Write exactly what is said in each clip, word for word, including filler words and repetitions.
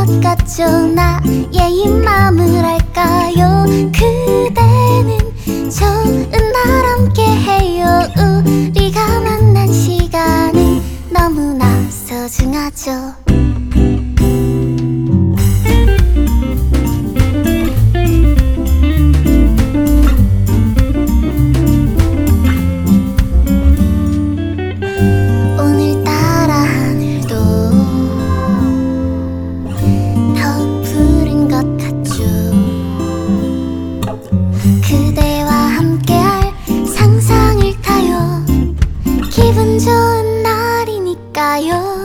것 같죠. 나의 이 맘을 알까요? 그대는 좋은 날 함께해요. 우리가 만난 시간은 너무나 소중하죠. 그대와 함께할 상상을 타요. 기분 좋은 날이니까요.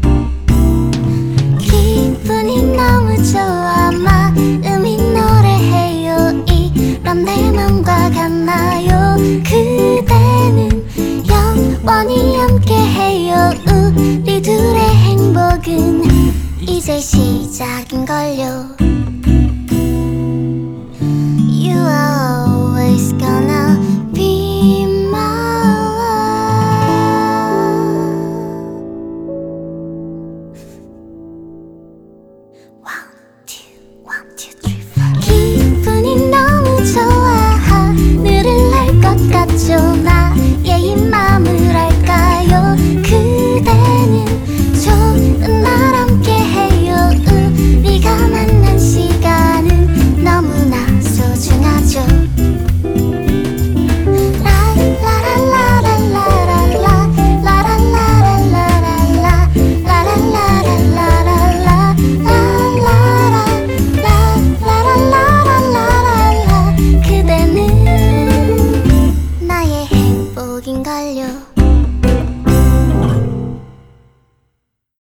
기분이 너무 좋아 마음이 노래해요. 이런 내 맘과 같나요? 그대는 영원히 함께해요. 우리 둘의 행복은 이제 시작인걸요.